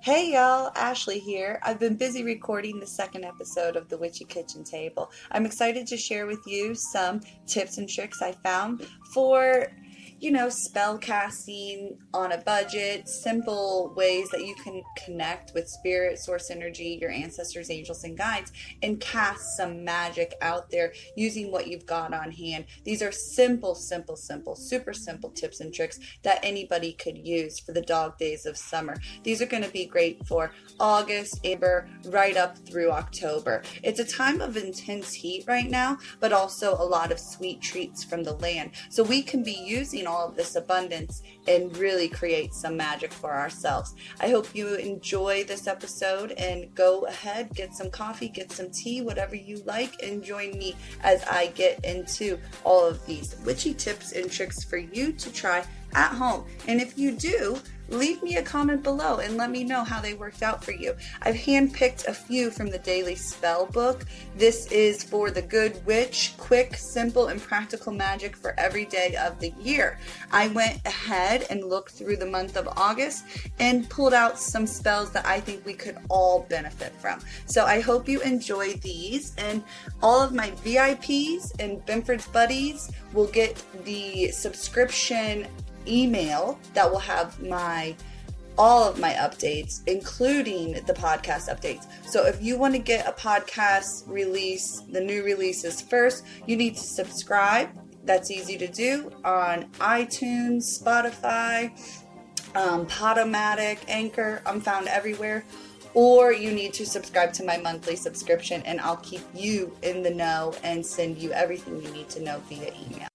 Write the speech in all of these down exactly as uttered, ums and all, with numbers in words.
Hey y'all, Ashley here. I've been busy recording the second episode of the Witchy Kitchen Table. I'm excited to share with you some tips and tricks I found for, you know, spell casting on a budget, simple ways that you can connect with spirit, source energy, your ancestors, angels, and guides, and cast some magic out there using what you've got on hand. These are simple, simple, simple, super simple tips and tricks that anybody could use for the dog days of summer. These are going to be great for August, Amber, right up through October. It's a time of intense heat right now, but also a lot of sweet treats from the land. So we can be using all of this abundance and really create some magic for ourselves. I hope you enjoy this episode and go ahead, get some coffee, get some tea, whatever you like, and join me as I get into all of these witchy tips and tricks for you to try at home. And if you do, leave me a comment below and let me know how they worked out for you. I've handpicked a few from the Daily Spell book. This is for the good witch, quick, simple, and practical magic for every day of the year. I went ahead and looked through the month of August and pulled out some spells that I think we could all benefit from. So I hope you enjoy these, and all of my V I Ps and Binford's Buddies will get the subscription email that will have my all of my updates, including the podcast updates. So if you want to get a podcast release, the new releases first, you need to subscribe. That's easy to do on iTunes, Spotify, um, Podomatic, Anchor. I'm found everywhere. Or you need to subscribe to my monthly subscription, and I'll keep you in the know and send you everything you need to know via email.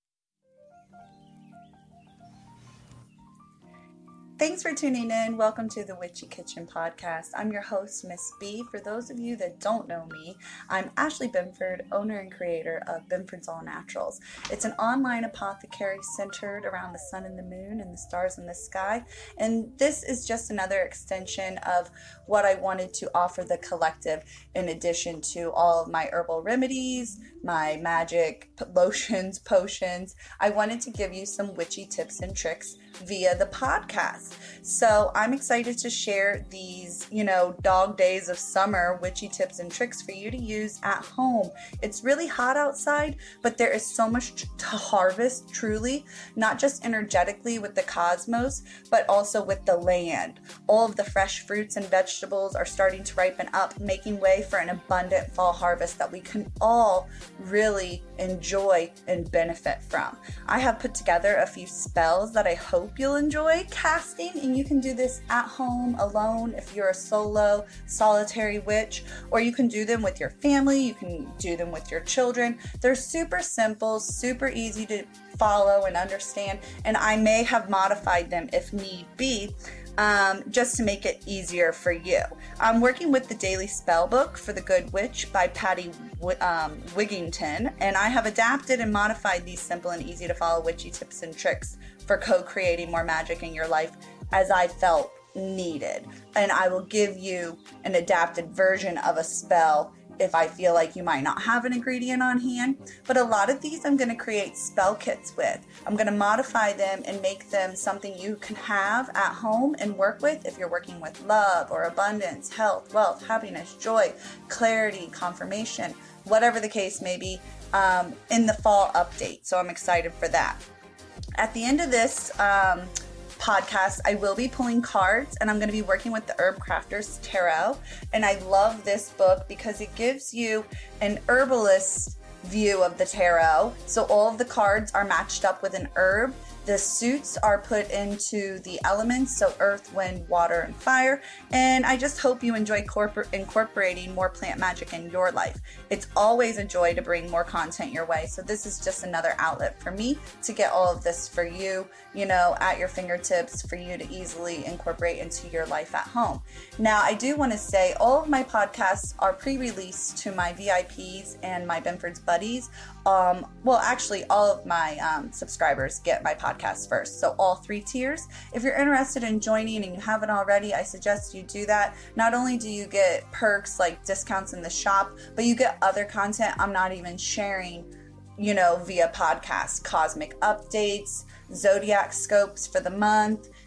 Thanks for tuning in. Welcome to the Witchy Kitchen Podcast. I'm your host, Miss B. For those of you that don't know me, I'm Ashley Binford, owner and creator of Binford's All Naturals. It's an online apothecary centered around the sun and the moon and the stars in the sky. And this is just another extension of what I wanted to offer the collective, in addition to all of my herbal remedies, my magic lotions, potions. I wanted to give you some witchy tips and tricks via the podcast. So I'm excited to share these, you know, dog days of summer witchy tips and tricks for you to use at home. It's really hot outside, but there is so much to harvest, truly, not just energetically with the cosmos, but also with the land. All of the fresh fruits and vegetables are starting to ripen up, making way for an abundant fall harvest that we can all really enjoy and benefit from. I have put together a few spells that I hope you'll enjoy casting, and you can do this at home alone if you're a solo solitary witch, or you can do them with your family, you can do them with your children. They're super simple, super easy to follow and understand, and I may have modified them if need be, Um, just to make it easier for you. I'm working with the Daily Spell book for the Good Witch by Patty um, Wigington, and I have adapted and modified these simple and easy to follow witchy tips and tricks for co-creating more magic in your life as I felt needed. And I will give you an adapted version of a spell if I feel like you might not have an ingredient on hand. But a lot of these I'm going to create spell kits with. I'm going to modify them and make them something you can have at home and work with if you're working with love or abundance, health, wealth, happiness, joy, clarity, confirmation, whatever the case may be, um, in the fall update. So I'm excited for that. At the end of this um, podcast, I will be pulling cards, and I'm going to be working with the Herb Crafters Tarot. And I love this book because it gives you an herbalist view of the tarot. So all of the cards are matched up with an herb. The suits are put into the elements, so earth, wind, water, and fire. And I just hope you enjoy corpor- incorporating more plant magic in your life. It's always a joy to bring more content your way. So this is just another outlet for me to get all of this for you, you know, at your fingertips, for you to easily incorporate into your life at home. Now, I do want to say all of my podcasts are pre-released to my V I Ps and my Binford's Buddies. Um, well, actually, all of my um, subscribers get my podcast first. So all three tiers. If you're interested in joining and you haven't already, I suggest you do that. Not only do you get perks like discounts in the shop, but you get other content I'm not even sharing, you know, via podcast, cosmic updates, zodiac scopes for the month,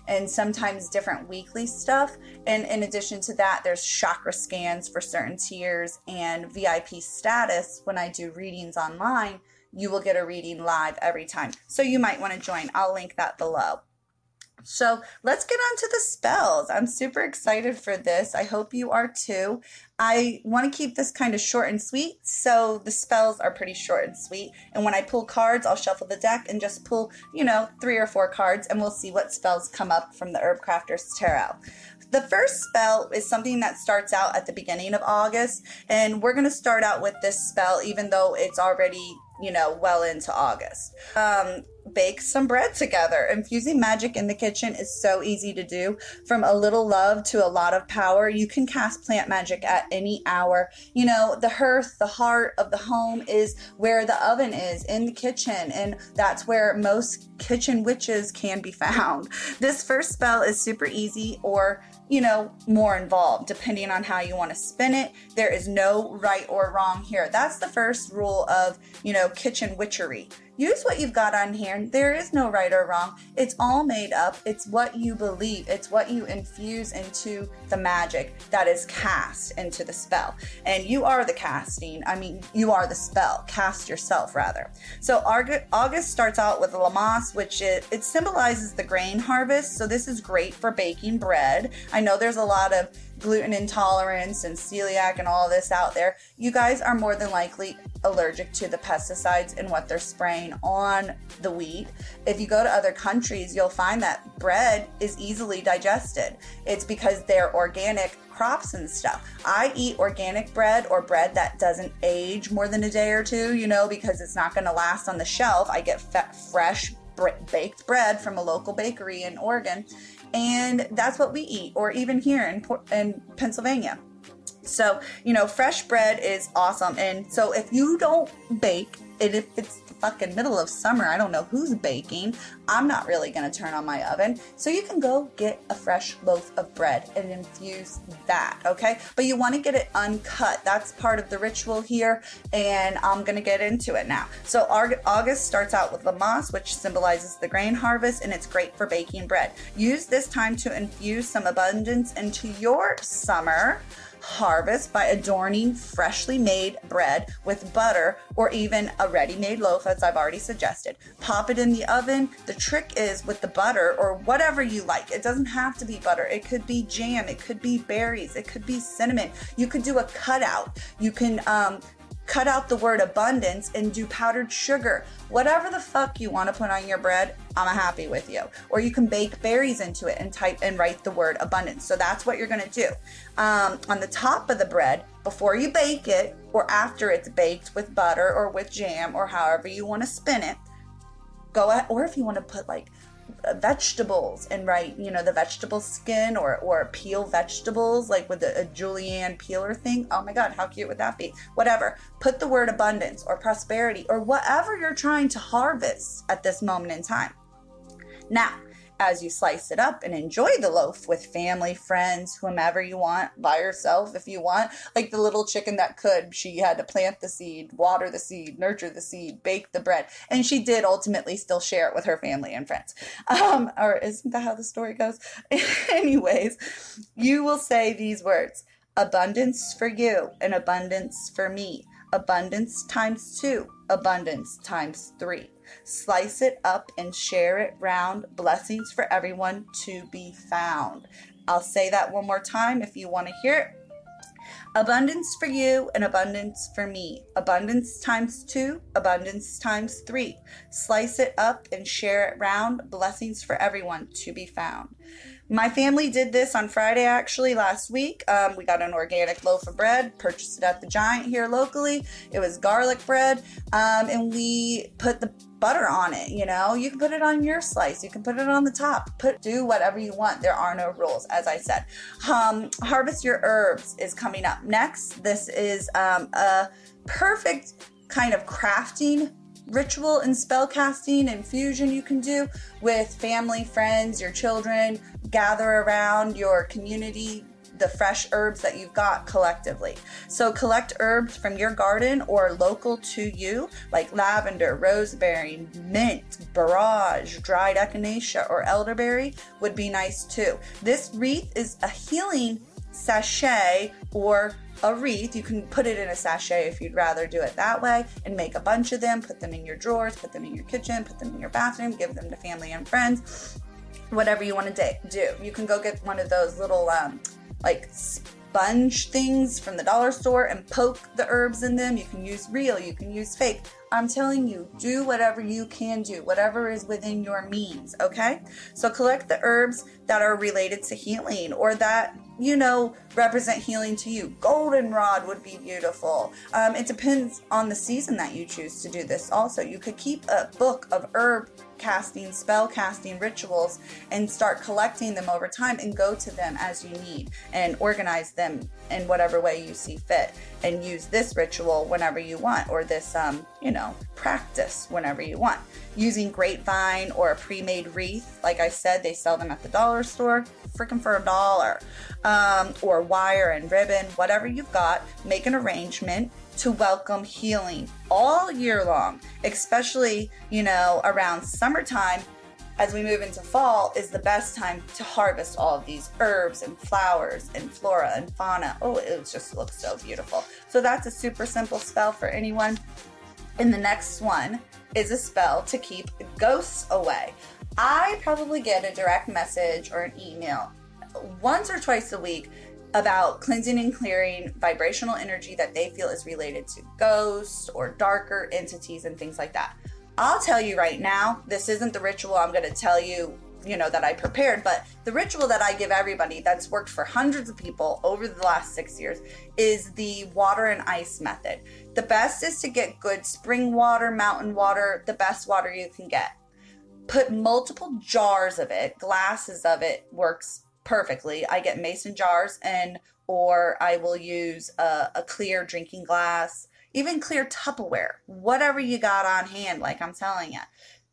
and sometimes different weekly stuff. And in addition to that, there's chakra scans for certain tiers and V I P status. When I do readings online, you will get a reading live every time. So you might want to join. I'll link that below. So let's get on to the spells. I'm super excited for this. I hope you are too. I want to keep this kind of short and sweet, so the spells are pretty short and sweet. And when I pull cards, I'll shuffle the deck and just pull, you know, three or four cards, and we'll see what spells come up from the Herb Crafters Tarot. The first spell is something that starts out at the beginning of August, and we're going to start out with this spell even though it's already, you know, well into August. Um, bake some bread together. Infusing magic in the kitchen is so easy to do. From a little love to a lot of power, you can cast plant magic at any hour. You know, the hearth, the heart of the home is where the oven is, in the kitchen, and that's where most kitchen witches can be found. This first spell is super easy, or you know, more involved, depending on how you want to spin it. There is no right or wrong here. That's the first rule of, you know, kitchen witchery. Use what you've got on hand. There is no right or wrong. It's all made up. It's what you believe. It's what you infuse into the magic that is cast into the spell. And you are the casting. I mean, you are the spell. Cast yourself, rather. So August starts out with Lammas, which it, it symbolizes the grain harvest. So this is great for baking bread. I know there's a lot of gluten intolerance and celiac and all this out there. You guys are more than likely allergic to the pesticides and what they're spraying on the wheat. If you go to other countries, you'll find that bread is easily digested. It's because they're organic crops and stuff. I eat organic bread, or bread that doesn't age more than a day or two, you know, because it's not going to last on the shelf. I get fe- fresh baked bread from a local bakery in Oregon, and that's what we eat, or even here in, in Pennsylvania. So, you know, fresh bread is awesome. And so if you don't bake, and if it's the fucking middle of summer, I don't know who's baking, I'm not really going to turn on my oven. So you can go get a fresh loaf of bread and infuse that, okay? But you want to get it uncut. That's part of the ritual here, and I'm going to get into it now. So August starts out with Lammas, which symbolizes the grain harvest, and it's great for baking bread. Use this time to infuse some abundance into your summer harvest by adorning freshly made bread with butter, or even a ready-made loaf, as I've already suggested. Pop it in the oven. The trick is with the butter, or whatever you like. It doesn't have to be butter. It could be jam. It could be berries. It could be cinnamon. You could do a cutout. You can um, cut out the word abundance and do powdered sugar. Whatever the fuck you want to put on your bread, I'm happy with you. Or you can bake berries into it and type and write the word abundance. So that's what you're going to do. Um, on the top of the bread, before you bake it, or after it's baked with butter or with jam, or however you want to spin it, go at, or if you want to put like vegetables and write, you know, the vegetable skin, or or peel vegetables like with a, a julienne peeler thing. Oh my god, how cute would that be? Whatever. Put the word abundance or prosperity or whatever you're trying to harvest at this moment in time. Now, as you slice it up and enjoy the loaf with family, friends, whomever you want, by yourself if you want, like the little chicken that could, she had to plant the seed, water the seed, nurture the seed, bake the bread, and she did ultimately still share it with her family and friends. Um, or isn't that how the story goes? Anyways, you will say these words: abundance for you and abundance for me. Abundance times two, abundance times three. Slice it up and share it round. Blessings for everyone to be found. I'll say that one more time if you want to hear it. Abundance for you and abundance for me. Abundance times two, abundance times three. Slice it up and share it round. Blessings for everyone to be found. My family did this on Friday, actually, last week. Um, we got an organic loaf of bread, purchased it at the Giant here locally. It was garlic bread, um, and we put the butter on it, you know. You can put it on your slice. You can put it on the top. Put Do whatever you want. There are no rules, as I said. Um, Harvest Your Herbs is coming up next. This is um, a perfect kind of crafting ritual and spell casting and fusion you can do with family, friends, your children. Gather around your community the fresh herbs that you've got collectively. So collect herbs from your garden or local to you, like lavender, rosemary, mint, borage, dried echinacea, or elderberry would be nice too. This wreath is a healing sachet or a wreath. You can put it in a sachet if you'd rather do it that way, and make a bunch of them, put them in your drawers, put them in your kitchen, put them in your bathroom, give them to family and friends, whatever you want to do. You can go get one of those little um, like sponge things from the dollar store and poke the herbs in them. You can use real, you can use fake. I'm telling you, do whatever you can do, whatever is within your means, okay? So collect the herbs that are related to healing or that, you know, represent healing to you. Goldenrod would be beautiful. Um, it depends on the season that you choose to do this also. You could keep a book of herb casting, spell casting rituals and start collecting them over time and go to them as you need and organize them in whatever way you see fit and use this ritual whenever you want, or this, um, you know, practice whenever you want. Using grapevine or a pre-made wreath, like I said, they sell them at the dollar store, freaking for a dollar, um, or wire and ribbon, whatever you've got, make an arrangement to welcome healing all year long, especially, you know, around summertime. As we move into fall is the best time to harvest all of these herbs and flowers and flora and fauna. Oh, it just looks so beautiful. So that's a super simple spell for anyone. And the next one is a spell to keep ghosts away. I probably get a direct message or an email once or twice a week about cleansing and clearing vibrational energy that they feel is related to ghosts or darker entities and things like that. I'll tell you right now, this isn't the ritual I'm going to tell you, you know, that I prepared, but the ritual that I give everybody that's worked for hundreds of people over the last six years is the water and ice method. The best is to get good spring water, mountain water, the best water you can get. Put multiple jars of it, glasses of it works perfectly. I get mason jars and or I will use a, a clear drinking glass, even clear Tupperware, whatever you got on hand, like I'm telling you.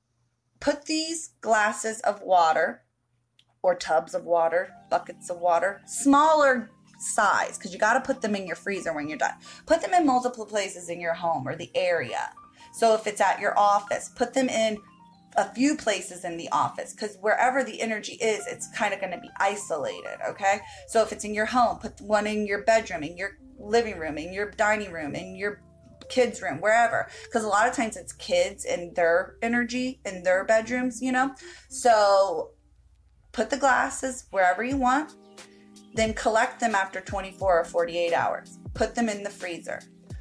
Put these glasses of water or tubs of water, buckets of water, smaller size, because you got to put them in your freezer when you're done. Put them in multiple places in your home or the area. So if it's at your office, put them in a few places in the office, because wherever the energy is, it's kind of going to be isolated, okay? So if it's in your home, put one in your bedroom, in your living room, in your dining room, in your kids' room, wherever, because a lot of times it's kids and their energy in their bedrooms, you know? So put the glasses wherever you want, then collect them after twenty-four or forty-eight hours. Put them in the freezer.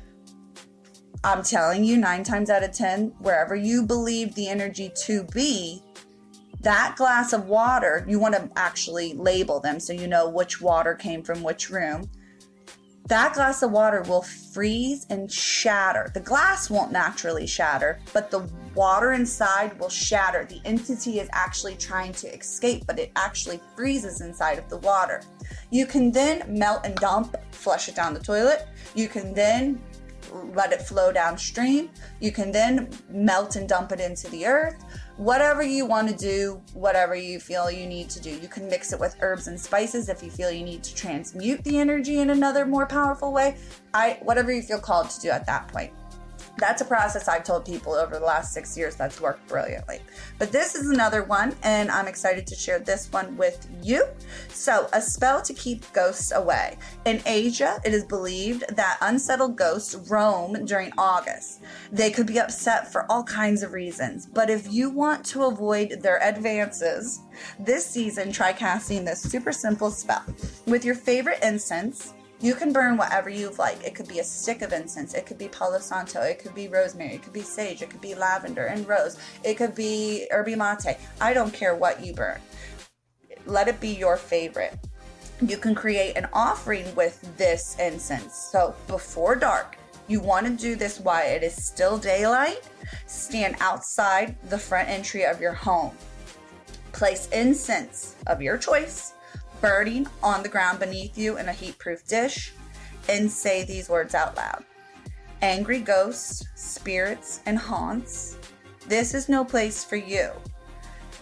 I'm telling you, nine times out of ten, wherever you believe the energy to be, that glass of water, you want to actually label them so you know which water came from which room. That glass of water will freeze and shatter. The glass won't naturally shatter, but the water inside will shatter. The entity is actually trying to escape, but it actually freezes inside of the water. You can then melt and dump, flush it down the toilet. You can then let it flow downstream. You can then melt and dump it into the earth. Whatever you want to do, whatever you feel you need to do. You can mix it with herbs and spices if you feel you need to transmute the energy in another more powerful way. I whatever you feel called to do at that point. That's a process I've told people over the last six years that's worked brilliantly. But this is another one, and I'm excited to share this one with you. So, a spell to keep ghosts away. In Asia, it is believed that unsettled ghosts roam during August. They could be upset for all kinds of reasons, but if you want to avoid their advances this season, try casting this super simple spell. With your favorite incense, you can burn whatever you like. It could be a stick of incense. It could be Palo Santo. It could be rosemary. It could be sage. It could be lavender and rose. It could be yerba mate. I don't care what you burn. Let it be your favorite. You can create an offering with this incense. So before dark, you want to do this while it is still daylight. Stand outside the front entry of your home. Place incense of your choice burning on the ground beneath you in a heat-proof dish, and say these words out loud. Angry ghosts, spirits, and haunts, this is no place for you.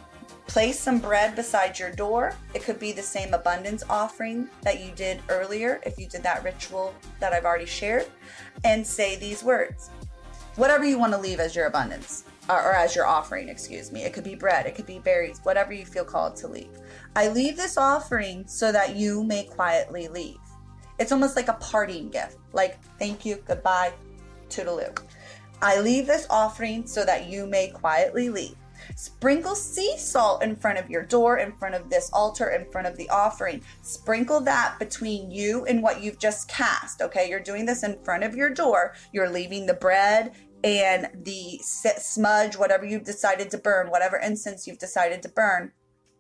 Place some bread beside your door. It could be the same abundance offering that you did earlier, if you did that ritual that I've already shared, and say these words. Whatever you want to leave as your abundance, or, or as your offering, excuse me. It could be bread, it could be berries, whatever you feel called to leave. I leave this offering so that you may quietly leave. It's almost like a parting gift, like thank you, goodbye, toodaloo. I leave this offering so that you may quietly leave. Sprinkle sea salt in front of your door, in front of this altar, in front of the offering. Sprinkle that between you and what you've just cast, okay? You're doing this in front of your door. You're leaving the bread and the smudge, whatever you've decided to burn, whatever incense you've decided to burn,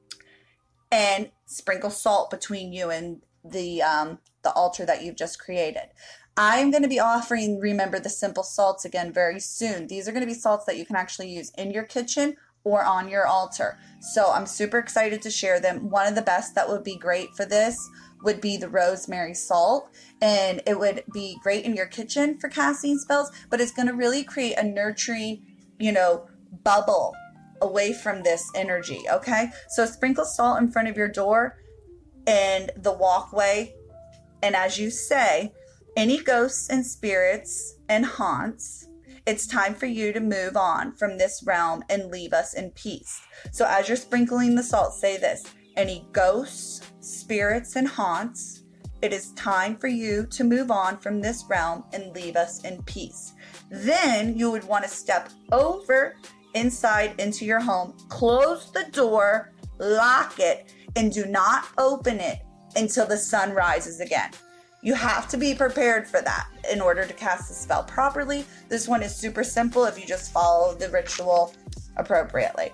and sprinkle salt between you and the um, the altar that you've just created. I'm going to be offering, remember, the simple salts again very soon. These are going to be salts that you can actually use in your kitchen or on your altar. So I'm super excited to share them. One of the best that would be great for this would be the rosemary salt, and it would be great in your kitchen for casting spells, but it's going to really create a nurturing, you know, bubble away from this energy, okay? So sprinkle salt in front of your door and the walkway, and as you say, any ghosts and spirits and haunts, it's time for you to move on from this realm and leave us in peace. So as you're sprinkling the salt, say this: any ghosts, spirits, and haunts, it is time for you to move on from this realm and leave us in peace. Then you would want to step over inside into your home, close the door, lock it, and do not open it until the sun rises again. You have to be prepared for that in order to cast the spell properly. This one is super simple if you just follow the ritual appropriately.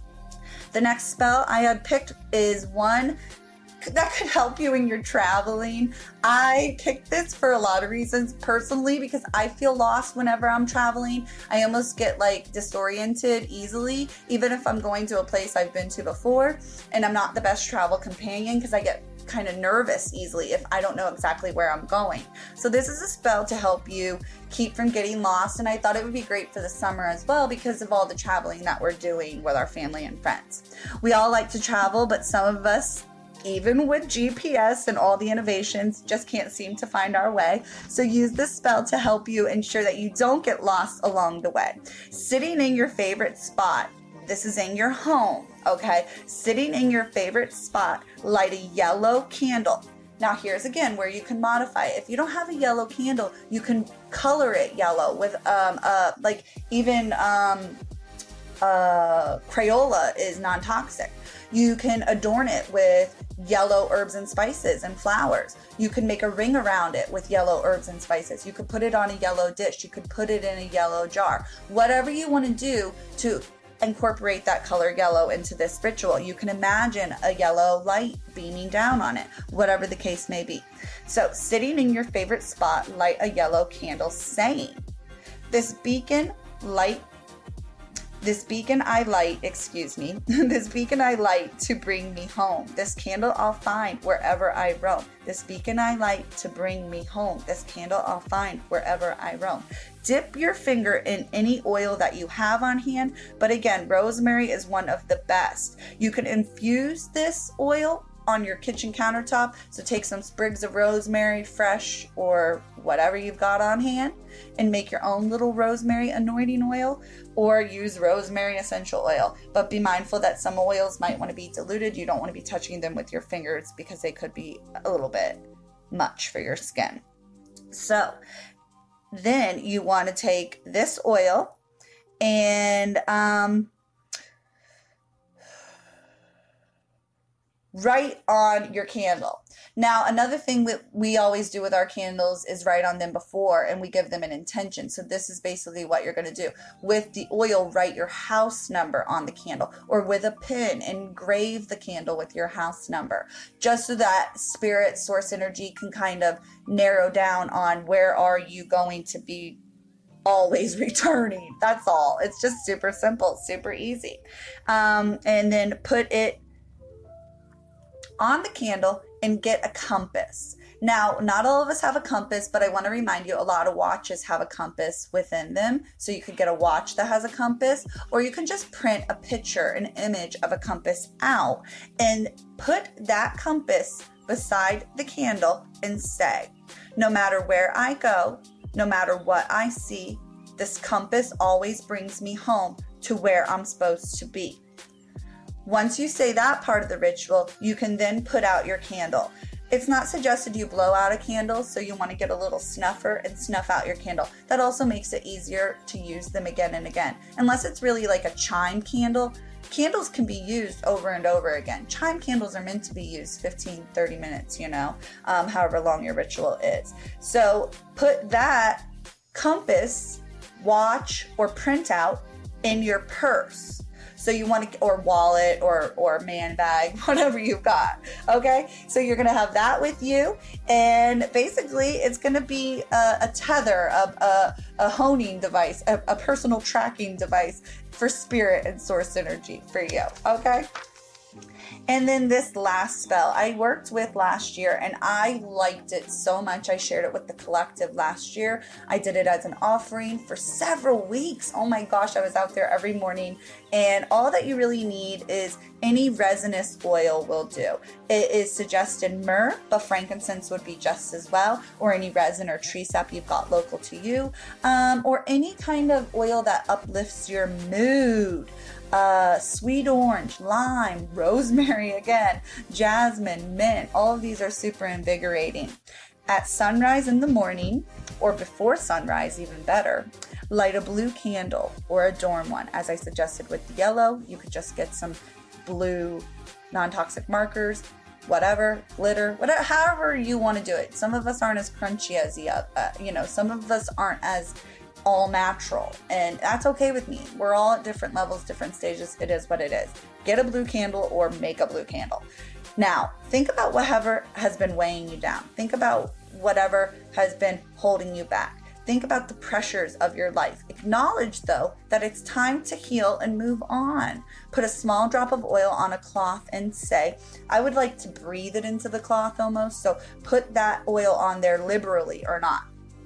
The next spell I had picked is one that could help you when you're traveling. I picked this for a lot of reasons personally because I feel lost whenever I'm traveling. I almost get like disoriented easily, even if I'm going to a place I've been to before, and I'm not the best travel companion because I get kind of nervous easily if I don't know exactly where I'm going. So this is a spell to help you keep from getting lost, and I thought it would be great for the summer as well because of all the traveling that we're doing with our family and friends. We all like to travel, but some of us, even with G P S and all the innovations, just can't seem to find our way. So use this spell to help you ensure that you don't get lost along the way. Sitting in your favorite spot, this is in your home, okay? Sitting in your favorite spot, light a yellow candle. Now here's again where you can modify it. If you don't have a yellow candle, you can color it yellow with um uh like even um uh Crayola is non-toxic. You can adorn it with yellow herbs and spices and flowers. You can make a ring around it with yellow herbs and spices. You could put it on a yellow dish. You could put it in a yellow jar. Whatever you want to do to incorporate that color yellow into this ritual. You can imagine a yellow light beaming down on it, whatever the case may be. So sitting in your favorite spot, light a yellow candle saying, this beacon light This beacon I light, excuse me, this beacon I light to bring me home. This candle I'll find wherever I roam. This beacon I light to bring me home. This candle I'll find wherever I roam. Dip your finger in any oil that you have on hand, but again, rosemary is one of the best. You can infuse this oil on your kitchen countertop. So take some sprigs of rosemary, fresh or whatever you've got on hand, and make your own little rosemary anointing oil, or use rosemary essential oil. But be mindful that some oils might want to be diluted. You don't want to be touching them with your fingers because they could be a little bit much for your skin. So then you want to take this oil and um, write on your candle. Now, another thing that we always do with our candles is write on them before, and we give them an intention. So this is basically what you're going to do. With the oil, write your house number on the candle, or with a pen, engrave the candle with your house number, just so that spirit, source energy can kind of narrow down on where are you going to be always returning. That's all. It's just super simple, super easy. Um, and then put it on the candle and get a compass. Now, not all of us have a compass, but I want to remind you, a lot of watches have a compass within them. So you could get a watch that has a compass, or you can just print a picture, an image of a compass out, and put that compass beside the candle and say, no matter where I go, no matter what I see, this compass always brings me home to where I'm supposed to be. Once you say that part of the ritual, you can then put out your candle. It's not suggested you blow out a candle, so you want to get a little snuffer and snuff out your candle. That also makes it easier to use them again and again. Unless it's really like a chime candle, candles can be used over and over again. Chime candles are meant to be used fifteen, thirty minutes, you know, um, however long your ritual is. So put that compass, watch, or printout in your purse. So you want to, or wallet, or or man bag, whatever you've got. Okay, so you're gonna have that with you, and basically it's gonna be a, a tether, a, a, a honing device, a, a personal tracking device for spirit and source energy for you. Okay. And then this last spell I worked with last year, and I liked it so much. I shared it with the collective last year. I did it as an offering for several weeks. Oh my gosh, I was out there every morning. And all that you really need is any resinous oil will do. It is suggested myrrh, but frankincense would be just as well, or any resin or tree sap you've got local to you, um, or any kind of oil that uplifts your mood. Uh, sweet orange, lime, rosemary again, jasmine, mint, all of these are super invigorating. At sunrise in the morning, or before sunrise, even better, light a blue candle or adorn one. As I suggested with the yellow, you could just get some blue non-toxic markers, whatever, glitter, whatever, however you want to do it. Some of us aren't as crunchy as the other, uh, you know, some of us aren't as all natural, and that's okay with me. We're all at different levels, different stages. It is what it is. Get a blue candle or make a blue candle. Now, think about whatever has been weighing you down. Think about whatever has been holding you back. Think about the pressures of your life. Acknowledge, though, that it's time to heal and move on. Put a small drop of oil on a cloth and say, I would like to breathe it into the cloth almost, so put that oil on there liberally or not,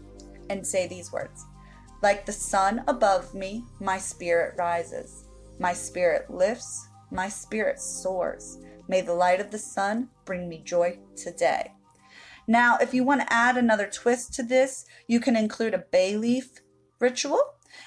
and say these words. Like the sun above me, my spirit rises. My spirit lifts, my spirit soars. May the light of the sun bring me joy today. Now, if you want to add another twist to this, you can include a bay leaf ritual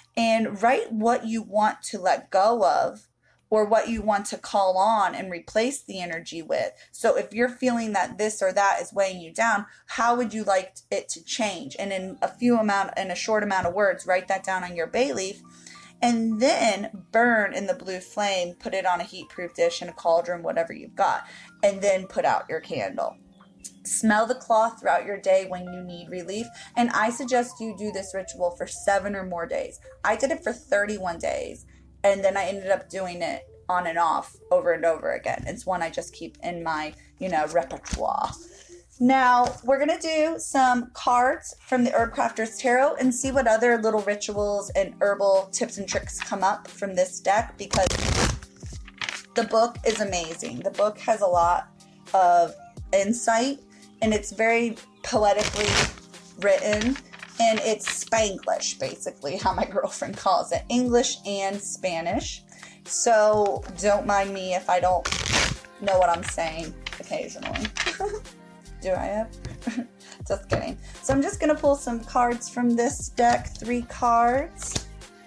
and write what you want to let go of, or what you want to call on and replace the energy with. So if you're feeling that this or that is weighing you down, how would you like it to change? And in a few amount, in a short amount of words, write that down on your bay leaf, and then burn in the blue flame, put it on a heat-proof dish in a cauldron, whatever you've got, and then put out your candle. Smell the cloth throughout your day when you need relief. And I suggest you do this ritual for seven or more days. I did it for thirty-one days. And then I ended up doing it on and off over and over again. It's one I just keep in my, you know, repertoire. Now, we're going to do some cards from the Herb Crafters Tarot and see what other little rituals and herbal tips and tricks come up from this deck, because the book is amazing. The book has a lot of insight, and it's very poetically written. And it's Spanglish, basically, how my girlfriend calls it. English and Spanish. So don't mind me if I don't know what I'm saying occasionally. Do I have? Just kidding. So I'm just going to pull some cards from this deck. Three cards.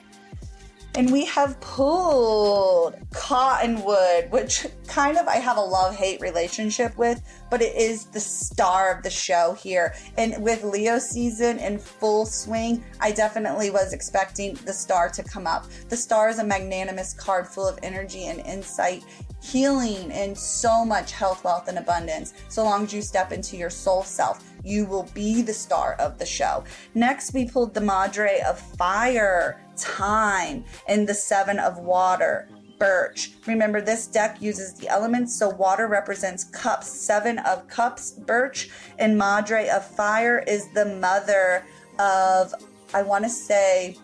And we have pulled Cottonwood, which kind of I have a love-hate relationship with, but it is the star of the show here. And with Leo season in full swing, I definitely was expecting the star to come up. The star is a magnanimous card full of energy and insight, healing, and so much health, wealth, and abundance. So long as you step into your soul self, you will be the star of the show. Next, we pulled the Madre of Fire, Time, and the Seven of Water, Birch. Remember, this deck uses the elements, so water represents cups, Seven of Cups, Birch, and Madre of Fire is the mother of, I want to say,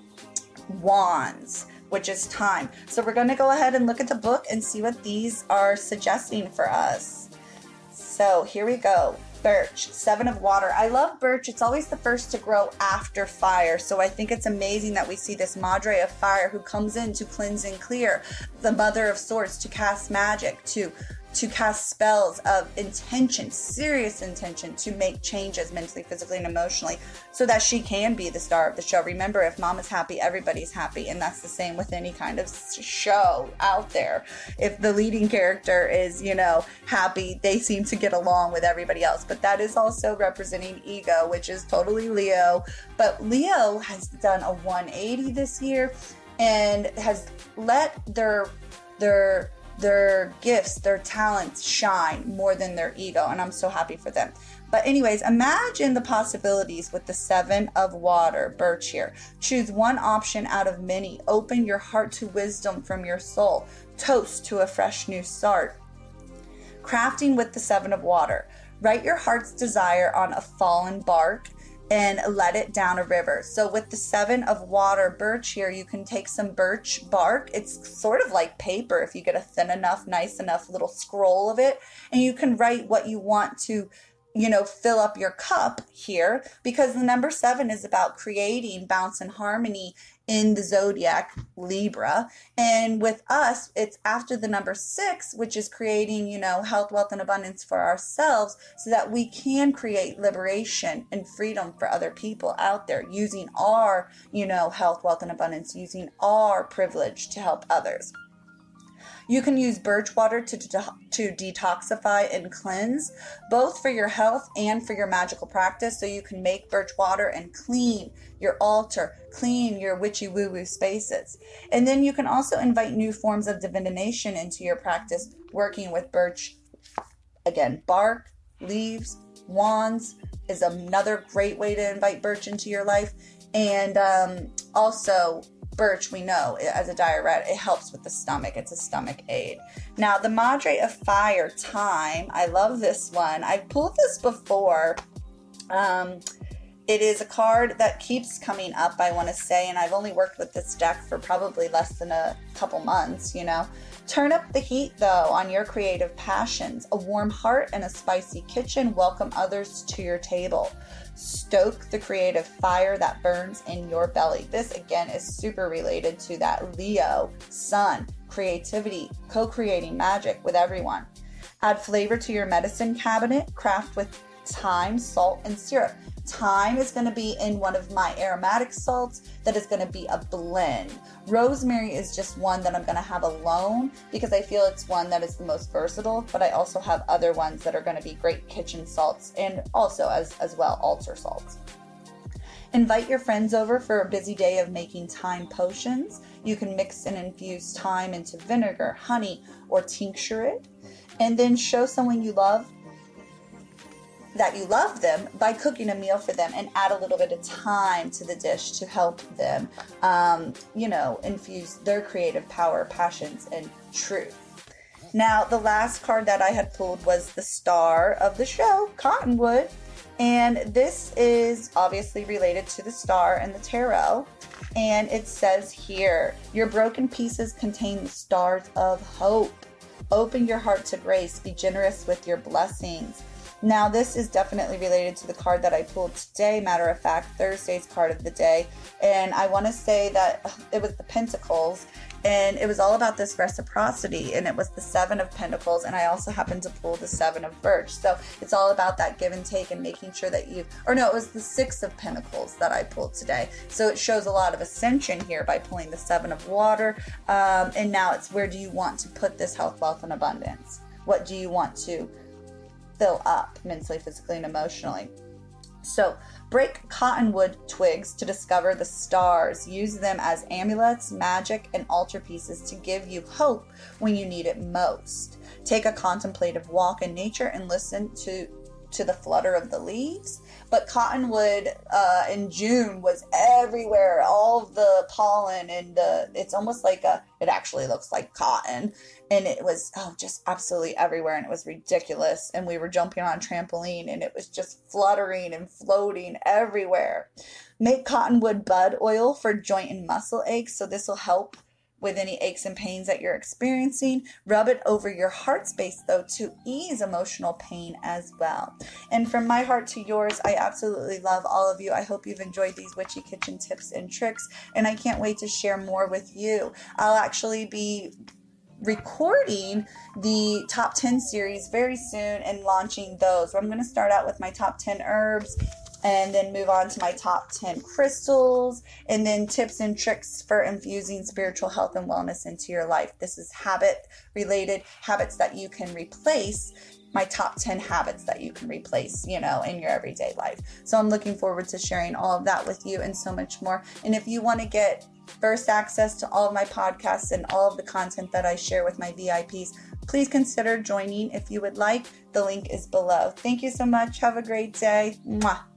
Wands, which is time. So we're going to go ahead and look at the book and see what these are suggesting for us. So here we go. Birch, seven of water. I love birch. It's always the first to grow after fire. So I think it's amazing that we see this Madre of Fire who comes in to cleanse and clear, the Mother of Swords to cast magic, to to cast spells of intention, serious intention, to make changes mentally, physically, and emotionally so that she can be the star of the show. Remember, if mom is happy, everybody's happy. And that's the same with any kind of show out there. If the leading character is, you know, happy, they seem to get along with everybody else. But that is also representing ego, which is totally Leo. But Leo has done a one eighty this year and has let their, their, their gifts, their talents shine more than their ego, and I'm so happy for them. But anyways, imagine the possibilities with the seven of water, birch here. Choose one option out of many. Open your heart to wisdom from your soul. Toast to a fresh new start. Crafting with the seven of water. Write your heart's desire on a fallen bark and let it down a river. So with the seven of water birch here, you can take some birch bark. It's sort of like paper if you get a thin enough, nice enough little scroll of it, and you can write what you want to, you know, fill up your cup here, because the number seven is about creating bounce and harmony in the zodiac Libra. And with us, it's after the number six, which is creating, you know, health, wealth, and abundance for ourselves so that we can create liberation and freedom for other people out there using our, you know, health, wealth, and abundance, using our privilege to help others. You can use birch water to, to, to detoxify and cleanse, both for your health and for your magical practice. So you can make birch water and clean your altar, clean your witchy woo-woo spaces. And then you can also invite new forms of divination into your practice, working with birch. Again, bark, leaves, wands is another great way to invite birch into your life. And um, also, birch, we know, as a diuretic, it helps with the stomach. It's a stomach aid. Now, the Madre of Fire, Time. I love this one. I've pulled this before. Um, it is a card that keeps coming up, I want to say, and I've only worked with this deck for probably less than a couple months, you know. Turn up the heat, though, on your creative passions. A warm heart and a spicy kitchen welcome others to your table. Stoke the creative fire that burns in your belly. This, again, is super related to that Leo, sun, creativity, co-creating magic with everyone. Add flavor to your medicine cabinet. Craft with thyme, salt, and syrup. Thyme is going to be in one of my aromatic salts that is going to be a blend. Rosemary is just one that I'm going to have alone because I feel it's one that is the most versatile, but I also have other ones that are going to be great kitchen salts and also as, as well altar salts. Invite your friends over for a busy day of making thyme potions. You can mix and infuse thyme into vinegar, honey, or tincture it. And then show someone you love that you love them by cooking a meal for them and add a little bit of time to the dish to help them, um, you know, infuse their creative power, passions, and truth. Now, the last card that I had pulled was the star of the show, Cottonwood. And this is obviously related to the star and the tarot. And it says here, your broken pieces contain the stars of hope. Open your heart to grace. Be generous with your blessings. Now, this is definitely related to the card that I pulled today, matter of fact, Thursday's card of the day. And I want to say that it was the Pentacles, and it was all about this reciprocity, and it was the Seven of Pentacles, and I also happened to pull the Seven of Birch. So it's all about that give and take and making sure that you, or no, it was the Six of Pentacles that I pulled today. So it shows a lot of ascension here by pulling the Seven of Water. Um, and now it's, where do you want to put this health, wealth, and abundance? What do you want to fill up mentally, physically, and emotionally? So break cottonwood twigs to discover the stars. Use them as amulets, magic, and altar pieces to give you hope when you need it most. Take a contemplative walk in nature and listen to to the flutter of the leaves. But cottonwood uh, in June was everywhere. All of the pollen and the, it's almost like a, it actually looks like cotton. And it was, oh, just absolutely everywhere. And it was ridiculous. And we were jumping on a trampoline and it was just fluttering and floating everywhere. Make cottonwood bud oil for joint and muscle aches. So this will help with any aches and pains that you're experiencing. Rub it over your heart space, though, to ease emotional pain as well. And from my heart to yours, I absolutely love all of you. I hope you've enjoyed these Witchy Kitchen tips and tricks, and I can't wait to share more with you. I'll actually be recording the top ten series very soon and launching those. So I'm going to start out with my top ten herbs, and then move on to my top ten crystals, and then tips and tricks for infusing spiritual health and wellness into your life. This is habit related, habits that you can replace, my top ten habits that you can replace, you know, in your everyday life. So I'm looking forward to sharing all of that with you and so much more. And if you want to get first access to all of my podcasts and all of the content that I share with my V I Ps, please consider joining if you would like. The link is below. Thank you so much. Have a great day. Mwah.